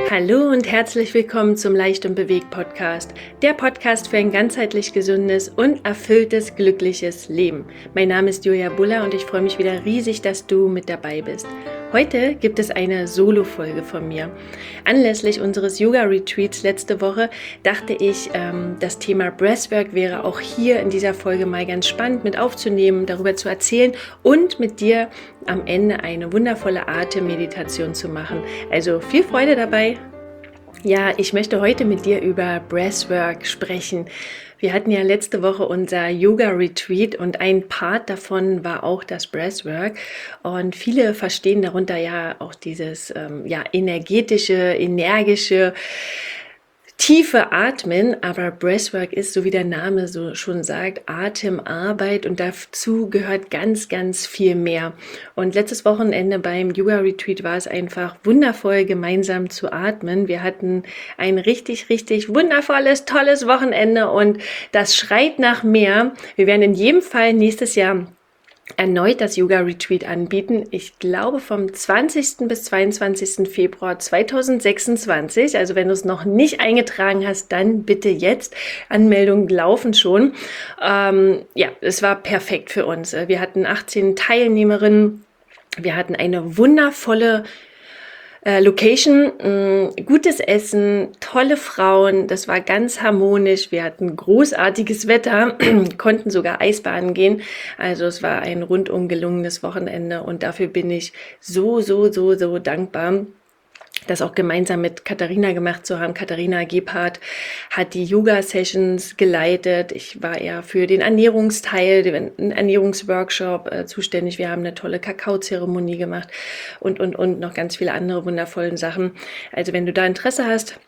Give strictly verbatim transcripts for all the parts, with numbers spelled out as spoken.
Hallo und herzlich willkommen zum Leicht und Bewegt Podcast, der Podcast für ein ganzheitlich gesundes und erfülltes, glückliches Leben. Mein Name ist Julia Buller und ich freue mich wieder riesig, dass du mit dabei bist. Heute gibt es eine Solo-Folge von mir. Anlässlich unseres Yoga-Retreats letzte Woche dachte ich, ähm, das Thema Breathwork wäre auch hier in dieser Folge mal ganz spannend mit aufzunehmen, darüber zu erzählen und mit dir am Ende eine wundervolle Atemmeditation zu machen. Also viel Freude dabei! Ja, ich möchte heute mit dir über Breathwork sprechen. Wir hatten ja letzte Woche unser Yoga-Retreat und ein Part davon war auch das Breathwork. Und viele verstehen darunter ja auch dieses ähm, ja, energetische, energische, tiefe Atmen, aber Breathwork ist, so wie der Name so schon sagt, Atemarbeit und dazu gehört ganz, ganz viel mehr. Und letztes Wochenende beim Yoga-Retreat war es einfach wundervoll, gemeinsam zu atmen. Wir hatten ein richtig, richtig wundervolles, tolles Wochenende und das schreit nach mehr. Wir werden in jedem Fall nächstes Jahr erneut das Yoga-Retreat anbieten. Ich glaube vom zwanzigsten bis zweiundzwanzigsten Februar zweitausendsechsundzwanzig. Also wenn du es noch nicht eingetragen hast, dann bitte jetzt. Anmeldungen laufen schon. Ähm, ja, es war perfekt für uns. Wir hatten achtzehn Teilnehmerinnen. Wir hatten eine wundervolle Äh, Location, mh, gutes Essen, tolle Frauen, das war ganz harmonisch, wir hatten großartiges Wetter, konnten sogar Eisbaden gehen, also es war ein rundum gelungenes Wochenende und dafür bin ich so, so, so, so dankbar, das auch gemeinsam mit Katharina gemacht zu haben. Katharina Gebhardt hat die Yoga-Sessions geleitet. Ich war eher für den Ernährungsteil, den Ernährungsworkshop äh, zuständig. Wir haben eine tolle Kakaozeremonie gemacht und, und, und noch ganz viele andere wundervolle Sachen. Also wenn du da Interesse hast,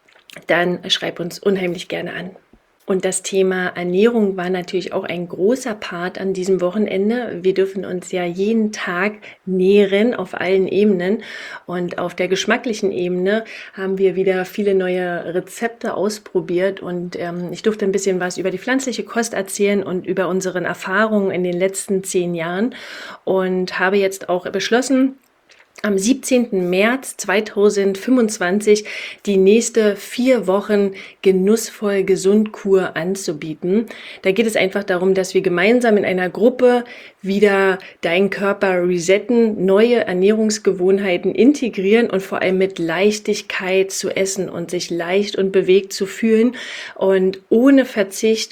dann schreib uns unheimlich gerne an. Und das Thema Ernährung war natürlich auch ein großer Part an diesem Wochenende. Wir dürfen uns ja jeden Tag nähren auf allen Ebenen. Und auf der geschmacklichen Ebene haben wir wieder viele neue Rezepte ausprobiert. Und ähm, ich durfte ein bisschen was über die pflanzliche Kost erzählen und über unsere Erfahrungen in den letzten zehn Jahren. Und habe jetzt auch beschlossen, am siebzehnten März zweitausendfünfundzwanzig die nächste vier Wochen genussvoll Gesundkur anzubieten. Da geht es einfach darum, dass wir gemeinsam in einer Gruppe wieder deinen Körper resetten, neue Ernährungsgewohnheiten integrieren und vor allem mit Leichtigkeit zu essen und sich leicht und bewegt zu fühlen und ohne Verzicht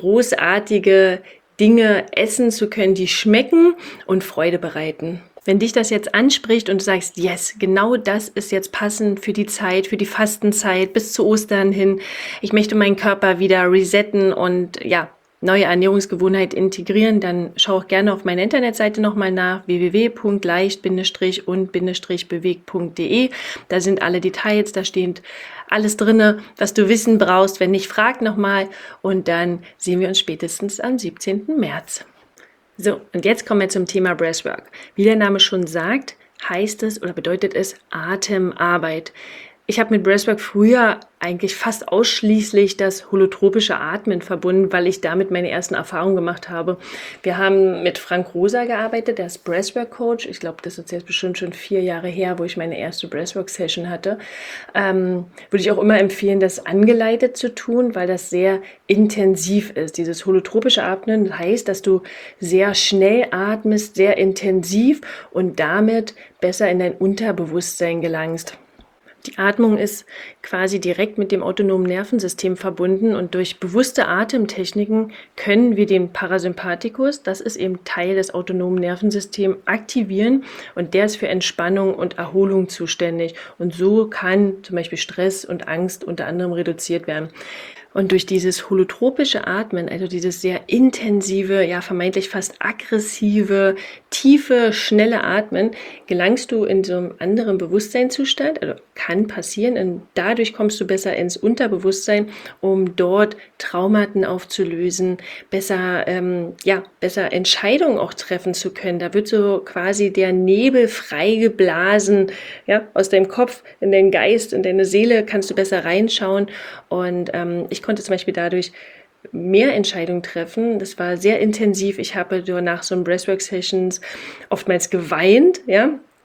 großartige Dinge essen zu können, die schmecken und Freude bereiten. Wenn dich das jetzt anspricht und du sagst, yes, genau das ist jetzt passend für die Zeit, für die Fastenzeit bis zu Ostern hin. Ich möchte meinen Körper wieder resetten und ja, neue Ernährungsgewohnheit integrieren, dann schau auch gerne auf meiner Internetseite nochmal nach, w w w punkt leicht und bewegt punkt d e. Da sind alle Details, da steht alles drinne, was du wissen brauchst. Wenn nicht, frag nochmal und dann sehen wir uns spätestens am siebzehnten März. So, und jetzt kommen wir zum Thema Breathwork. Wie der Name schon sagt, heißt es oder bedeutet es Atemarbeit. Ich habe mit Breathwork früher eigentlich fast ausschließlich das holotropische Atmen verbunden, weil ich damit meine ersten Erfahrungen gemacht habe. Wir haben mit Frank Rosa gearbeitet, der ist Breathwork-Coach. Ich glaube, das ist jetzt bestimmt schon vier Jahre her, wo ich meine erste Breathwork-Session hatte. Ähm, würde ich auch immer empfehlen, das angeleitet zu tun, weil das sehr intensiv ist. Dieses holotropische Atmen heißt, dass du sehr schnell atmest, sehr intensiv und damit besser in dein Unterbewusstsein gelangst. Die Atmung ist quasi direkt mit dem autonomen Nervensystem verbunden und durch bewusste Atemtechniken können wir den Parasympathikus, das ist eben Teil des autonomen Nervensystems, aktivieren und der ist für Entspannung und Erholung zuständig und so kann zum Beispiel Stress und Angst unter anderem reduziert werden. Und durch dieses holotropische Atmen, also dieses sehr intensive, ja vermeintlich fast aggressive, tiefe, schnelle Atmen, gelangst du in so einem anderen Bewusstseinszustand, also kann passieren, und dadurch kommst du besser ins Unterbewusstsein, um dort Traumaten aufzulösen, besser, ähm, ja, besser Entscheidungen auch treffen zu können. Da wird so quasi der Nebel freigeblasen, ja, aus deinem Kopf in deinen Geist, in deine Seele kannst du besser reinschauen und ähm, ich konnte zum Beispiel dadurch mehr Entscheidungen treffen. Das war sehr intensiv. Ich habe nach so einem Breathwork-Sessions oftmals geweint, ja,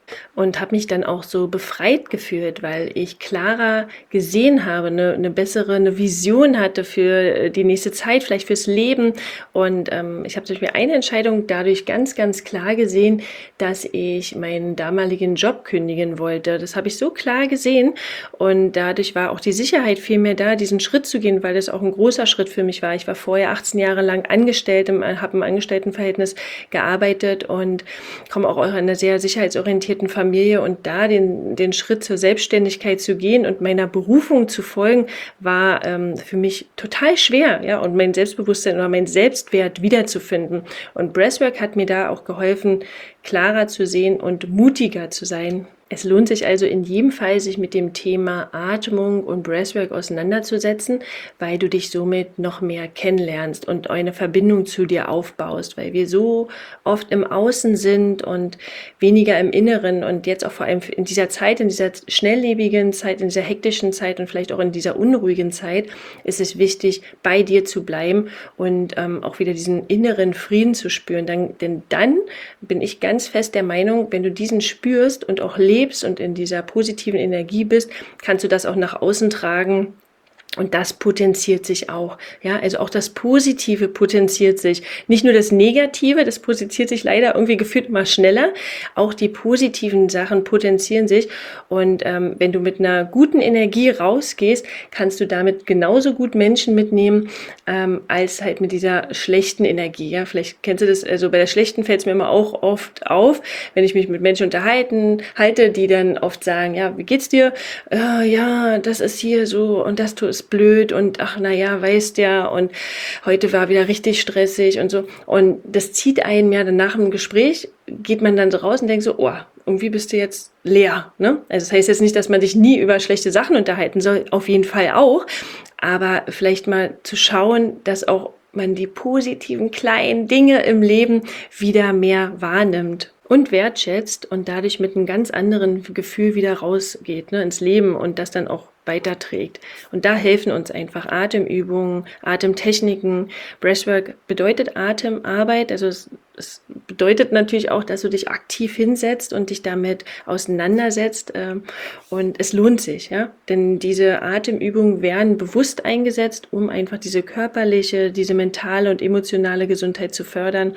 Und habe mich dann auch so befreit gefühlt, weil ich klarer gesehen habe, eine, eine bessere eine Vision hatte für die nächste Zeit, vielleicht fürs Leben. Und ähm, ich habe zum Beispiel eine Entscheidung dadurch ganz, ganz klar gesehen, dass ich meinen damaligen Job kündigen wollte. Das habe ich so klar gesehen und dadurch war auch die Sicherheit viel mehr da, diesen Schritt zu gehen, weil das auch ein großer Schritt für mich war. Ich war vorher achtzehn Jahre lang angestellt, habe im Angestelltenverhältnis gearbeitet und komme auch aus einer sehr sicherheitsorientierten Familie, und da den, den Schritt zur Selbstständigkeit zu gehen und meiner Berufung zu folgen, war ähm, für mich total schwer, ja, und mein Selbstbewusstsein oder mein Selbstwert wiederzufinden. Und Breathwork hat mir da auch geholfen, klarer zu sehen und mutiger zu sein. Es lohnt sich also in jedem Fall, sich mit dem Thema Atmung und Breathwork auseinanderzusetzen, weil du dich somit noch mehr kennenlernst und eine Verbindung zu dir aufbaust, weil wir so oft im Außen sind und weniger im Inneren, und jetzt auch vor allem in dieser Zeit, in dieser schnelllebigen Zeit, in dieser hektischen Zeit und vielleicht auch in dieser unruhigen Zeit ist es wichtig, bei dir zu bleiben und ähm, auch wieder diesen inneren Frieden zu spüren. Dann, denn dann bin ich ganz fest der Meinung, wenn du diesen spürst und auch lebst und in dieser positiven Energie bist, kannst du das auch nach außen tragen. Und das potenziert sich auch, ja, also auch das Positive potenziert sich. Nicht nur das Negative, das potenziert sich leider irgendwie gefühlt immer schneller, auch die positiven Sachen potenzieren sich. Und ähm, wenn du mit einer guten Energie rausgehst, kannst du damit genauso gut Menschen mitnehmen, ähm, als halt mit dieser schlechten Energie. Ja, vielleicht kennst du das, also bei der schlechten fällt es mir immer auch oft auf, wenn ich mich mit Menschen unterhalten halte, die dann oft sagen, ja, wie geht's dir? Äh, ja, das ist hier so und das ist blöd und ach naja, weißt ja, und heute war wieder richtig stressig und so. Und das zieht einen ja dann nach dem Gespräch, geht man dann so raus und denkt so, oh, irgendwie bist du jetzt leer. Ne? Also das heißt jetzt nicht, dass man sich nie über schlechte Sachen unterhalten soll, auf jeden Fall auch, aber vielleicht mal zu schauen, dass auch man die positiven kleinen Dinge im Leben wieder mehr wahrnimmt und wertschätzt und dadurch mit einem ganz anderen Gefühl wieder rausgeht, ne, ins Leben und das dann auch weiterträgt. Und da helfen uns einfach Atemübungen, Atemtechniken. Breathwork bedeutet Atemarbeit, also es, es bedeutet natürlich auch, dass du dich aktiv hinsetzt und dich damit auseinandersetzt, ähm, und es lohnt sich, ja, denn diese Atemübungen werden bewusst eingesetzt, um einfach diese körperliche, diese mentale und emotionale Gesundheit zu fördern.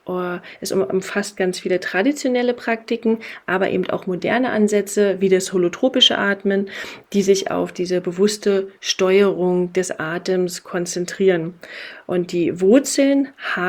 Es umfasst ganz viele traditionelle Praktiken, aber eben auch moderne Ansätze wie das holotropische Atmen, die sich auf diese bewusste Steuerung des Atems konzentrieren. Und die Wurzeln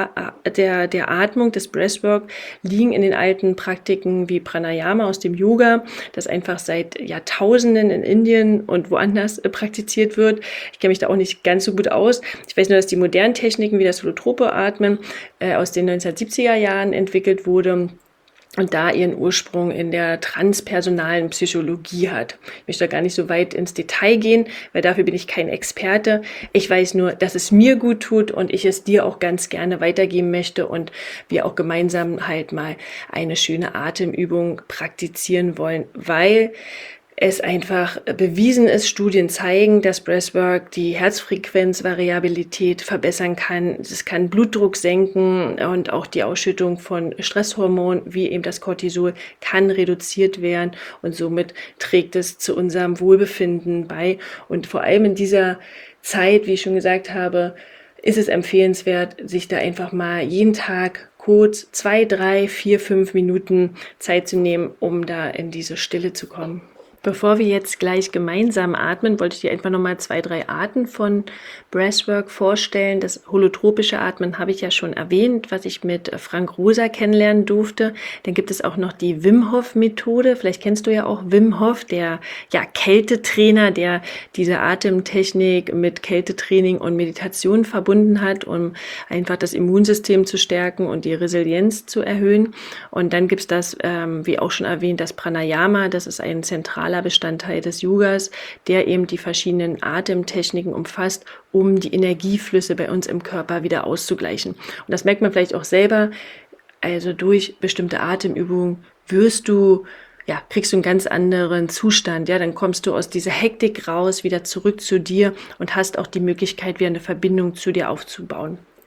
der, der Atmung, des Breathwork, liegen in den alten Praktiken wie Pranayama aus dem Yoga, das einfach seit Jahrtausenden in Indien und woanders praktiziert wird. Ich kenne mich da auch nicht ganz so gut aus. Ich weiß nur, dass die modernen Techniken wie das holotrope Atmen äh, aus den neunzehnhundertsiebziger Jahren entwickelt wurde und da ihren Ursprung in der transpersonalen Psychologie hat. Ich möchte da gar nicht so weit ins Detail gehen, weil dafür bin ich kein Experte. Ich weiß nur, dass es mir gut tut und ich es dir auch ganz gerne weitergeben möchte und wir auch gemeinsam halt mal eine schöne Atemübung praktizieren wollen, weil es einfach bewiesen ist, Studien zeigen, dass Breathwork die Herzfrequenzvariabilität verbessern kann. Es kann Blutdruck senken und auch die Ausschüttung von Stresshormonen, wie eben das Cortisol, kann reduziert werden und somit trägt es zu unserem Wohlbefinden bei. Und vor allem in dieser Zeit, wie ich schon gesagt habe, ist es empfehlenswert, sich da einfach mal jeden Tag kurz zwei, drei, vier, fünf Minuten Zeit zu nehmen, um da in diese Stille zu kommen. Bevor wir jetzt gleich gemeinsam atmen, wollte ich dir einfach nochmal zwei, drei Arten von Breathwork vorstellen. Das holotropische Atmen habe ich ja schon erwähnt, was ich mit Frank Rosa kennenlernen durfte. Dann gibt es auch noch die Wim Hof Methode. Vielleicht kennst du ja auch Wim Hof, der ja Kältetrainer, der diese Atemtechnik mit Kältetraining und Meditation verbunden hat, um einfach das Immunsystem zu stärken und die Resilienz zu erhöhen. Und dann gibt es das, ähm, wie auch schon erwähnt, das Pranayama. Das ist ein zentraler Bestandteil des Yogas, der eben die verschiedenen Atemtechniken umfasst, um die Energieflüsse bei uns im Körper wieder auszugleichen. Und das merkt man vielleicht auch selber, also durch bestimmte Atemübungen wirst du, ja, kriegst du einen ganz anderen Zustand, ja, dann kommst du aus dieser Hektik raus, wieder zurück zu dir und hast auch die Möglichkeit, wieder eine Verbindung zu dir aufzubauen.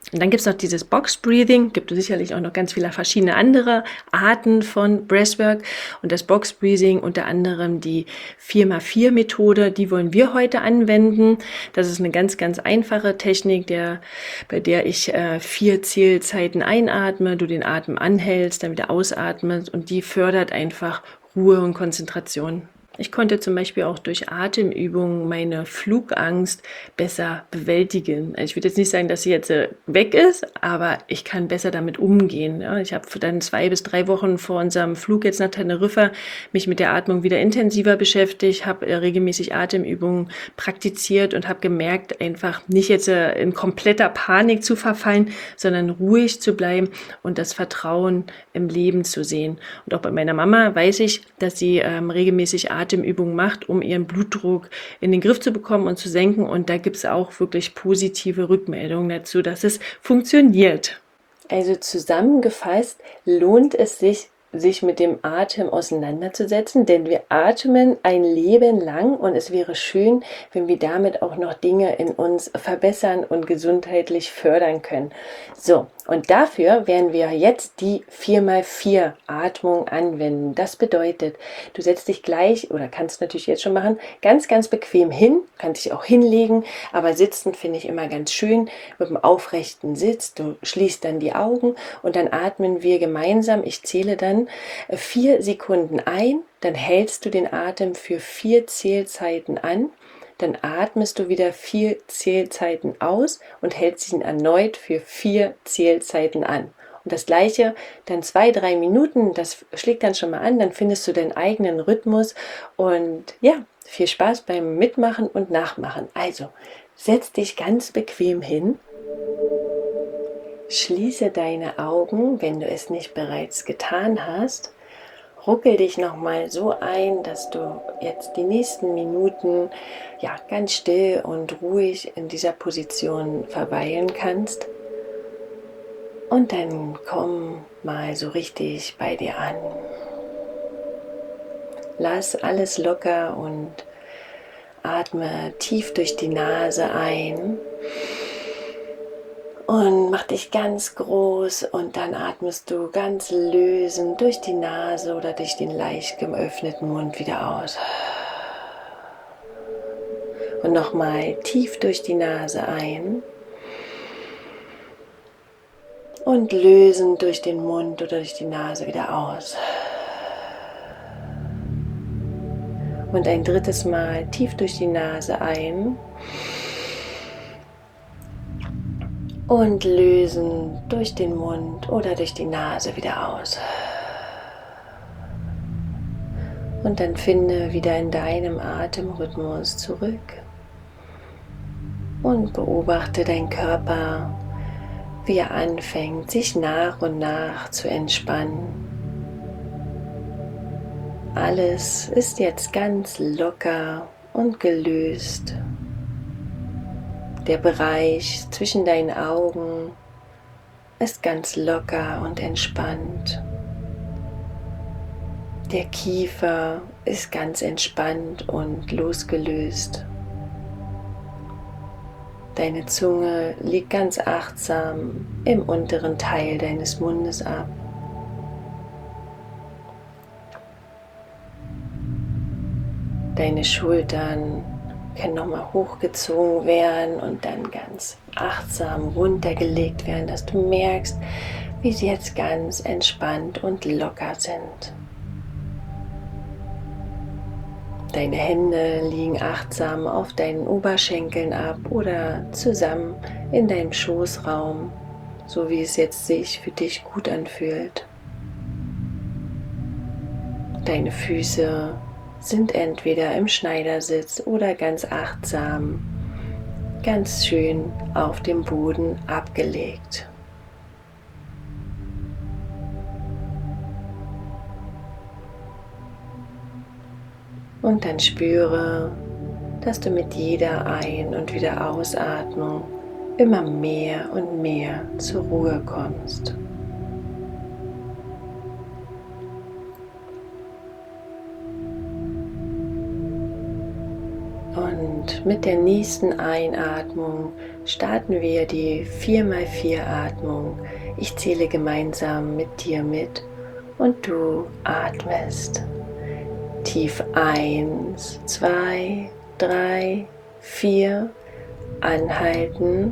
Und dann gibt es noch dieses Box Breathing, gibt es sicherlich auch noch ganz viele verschiedene andere Arten von Breathwork. Und das Box Breathing, unter anderem die vier mal vier Methode, die wollen wir heute anwenden. Das ist eine ganz, ganz einfache Technik, der, bei der ich äh, vier Zählzeiten einatme, du den Atem anhältst, dann wieder ausatmest und die fördert einfach Ruhe und Konzentration. Ich konnte zum Beispiel auch durch Atemübungen meine Flugangst besser bewältigen. Ich würde jetzt nicht sagen, dass sie jetzt weg ist, aber ich kann besser damit umgehen. Ich habe dann zwei bis drei Wochen vor unserem Flug jetzt nach Teneriffa mich mit der Atmung wieder intensiver beschäftigt, habe regelmäßig Atemübungen praktiziert und habe gemerkt, einfach nicht jetzt in kompletter Panik zu verfallen, sondern ruhig zu bleiben und das Vertrauen im Leben zu sehen. Und auch bei meiner Mama weiß ich, dass sie ähm, regelmäßig Atemübungen Atemübungen macht, um ihren Blutdruck in den Griff zu bekommen und zu senken. Und da gibt es auch wirklich positive Rückmeldungen dazu, dass es funktioniert. Also zusammengefasst lohnt es sich, sich mit dem Atem auseinanderzusetzen, denn wir atmen ein Leben lang und es wäre schön, wenn wir damit auch noch Dinge in uns verbessern und gesundheitlich fördern können. So, und dafür werden wir jetzt die vier mal vier Atmung anwenden. Das bedeutet, du setzt dich gleich, oder kannst natürlich jetzt schon machen, ganz, ganz bequem hin, kannst dich auch hinlegen, aber sitzen finde ich immer ganz schön, mit einem aufrechten Sitz. Du schließt dann die Augen und dann atmen wir gemeinsam. Ich zähle dann vier Sekunden ein, dann hältst du den Atem für vier Zählzeiten an. Dann atmest du wieder vier Zählzeiten aus und hältst ihn erneut für vier Zählzeiten an. Und das gleiche dann zwei, drei Minuten, das schlägt dann schon mal an, dann findest du deinen eigenen Rhythmus und ja, viel Spaß beim Mitmachen und Nachmachen. Also, setz dich ganz bequem hin, schließe deine Augen, wenn du es nicht bereits getan hast. Ruckel dich nochmal so ein, dass du jetzt die nächsten Minuten ja, ganz still und ruhig in dieser Position verweilen kannst. Und dann komm mal so richtig bei dir an. Lass alles locker und atme tief durch die Nase ein. Und mach dich ganz groß und dann atmest du ganz lösend durch die Nase oder durch den leicht geöffneten Mund wieder aus. Und nochmal tief durch die Nase ein und lösend durch den Mund oder durch die Nase wieder aus. Und ein drittes Mal tief durch die Nase ein. Und lösen durch den Mund oder durch die Nase wieder aus. Und dann finde wieder in deinem Atemrhythmus zurück und beobachte deinen Körper, wie er anfängt, sich nach und nach zu entspannen. Alles ist jetzt ganz locker und gelöst. Der Bereich zwischen deinen Augen ist ganz locker und entspannt. Der Kiefer ist ganz entspannt und losgelöst. Deine Zunge liegt ganz achtsam im unteren Teil deines Mundes ab. Deine Schultern können nochmal hochgezogen werden und dann ganz achtsam runtergelegt werden, dass du merkst, wie sie jetzt ganz entspannt und locker sind. Deine Hände liegen achtsam auf deinen Oberschenkeln ab oder zusammen in deinem Schoßraum, so wie es jetzt sich für dich gut anfühlt. Deine Füße sind entweder im Schneidersitz oder ganz achtsam, ganz schön auf dem Boden abgelegt. Und dann spüre, dass du mit jeder Ein- und wieder Ausatmung immer mehr und mehr zur Ruhe kommst. Und mit der nächsten Einatmung starten wir die vier mal vier Atmung. Ich zähle gemeinsam mit dir mit und du atmest. Tief eins, zwei, drei, vier. Anhalten.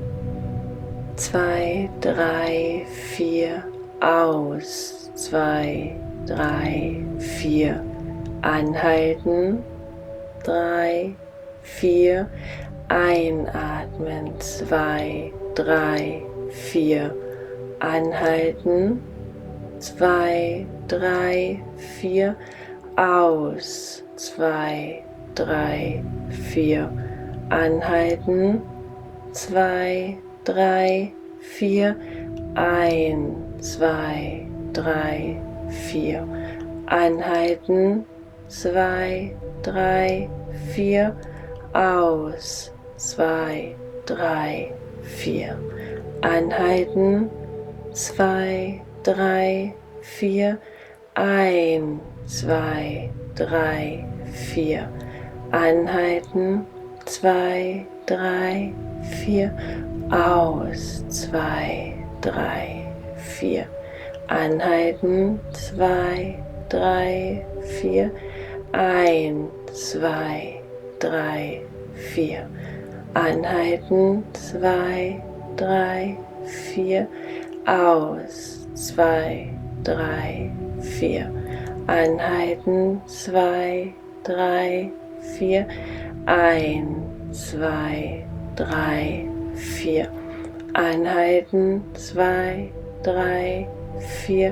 zwei, drei, vier. Aus. zwei, drei, vier. Anhalten. drei, vier. Einatmen. zwei, drei, vier. Anhalten. zwei, drei, vier. Aus. zwei, drei, vier. Anhalten. zwei, drei, vier. Ein. zwei, drei, vier. Anhalten. zwei, drei, vier. Aus. zwei, drei, vier. Anhalten. zwei, drei, vier. Ein. zwei, drei, vier. Anhalten. zwei, drei, vier. Aus. zwei, drei, vier. Anhalten. zwei, drei, vier. Ein. zwei, drei, vier. Anhalten. zwei, drei, vier. Aus. zwei, drei, vier. Anhalten. zwei, drei, vier. Ein. zwei, drei, vier. Anhalten. zwei, drei, vier.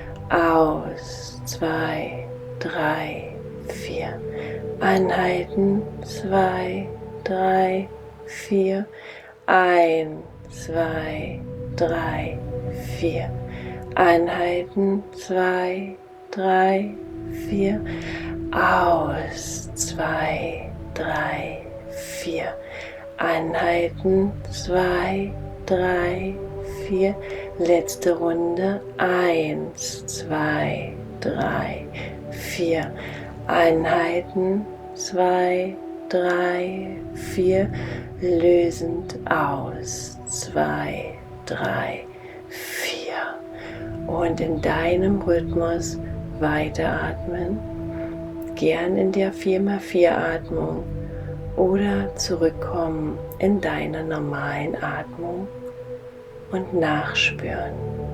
Aus. zwei, drei, vier. Anhalten. zwei, drei, vier. Ein. zwei, drei, vier. Anhalten. zwei, drei, vier. Aus. zwei, drei, vier. Anhalten. zwei, drei, vier. Letzte Runde. eins, zwei, drei, vier. Anhalten. zwei, drei, vier. Lösend aus. zwei, drei, vier. Und in deinem Rhythmus weiteratmen. Gern in der vier mal vier Atmung oder zurückkommen in deiner normalen Atmung und nachspüren.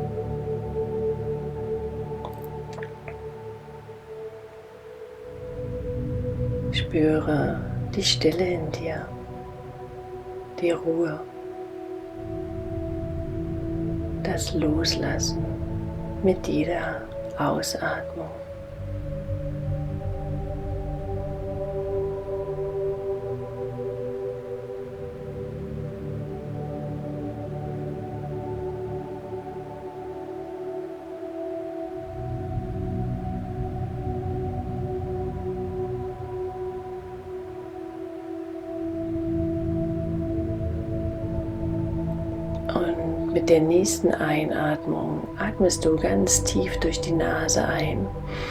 Spüre die Stille in dir, die Ruhe, das Loslassen mit jeder Ausatmung. Und mit der nächsten Einatmung atmest du ganz tief durch die Nase ein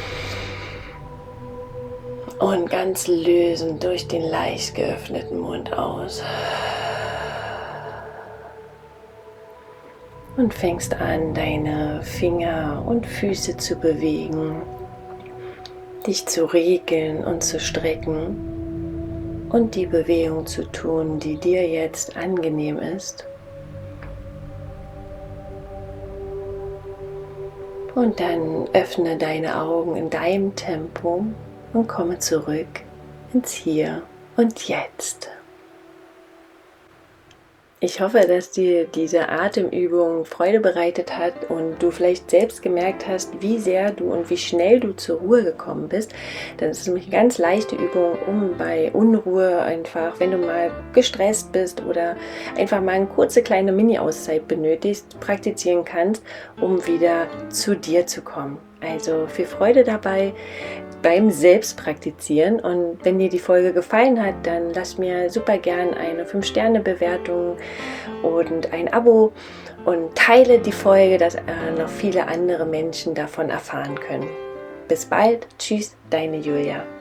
und ganz lösend durch den leicht geöffneten Mund aus. Und fängst an, deine Finger und Füße zu bewegen, dich zu regeln und zu strecken und die Bewegung zu tun, die dir jetzt angenehm ist. Und dann öffne deine Augen in deinem Tempo und komme zurück ins Hier und Jetzt. Ich hoffe, dass dir diese Atemübung Freude bereitet hat und du vielleicht selbst gemerkt hast, wie sehr du und wie schnell du zur Ruhe gekommen bist. Das ist nämlich eine ganz leichte Übung, um bei Unruhe einfach, wenn du mal gestresst bist oder einfach mal eine kurze kleine Mini-Auszeit benötigst, praktizieren kannst, um wieder zu dir zu kommen. Also viel Freude dabei beim Selbstpraktizieren, und wenn dir die Folge gefallen hat, dann lass mir super gern eine fünf Sterne Bewertung und ein Abo und teile die Folge, dass äh, noch viele andere Menschen davon erfahren können. Bis bald, tschüss, deine Julia.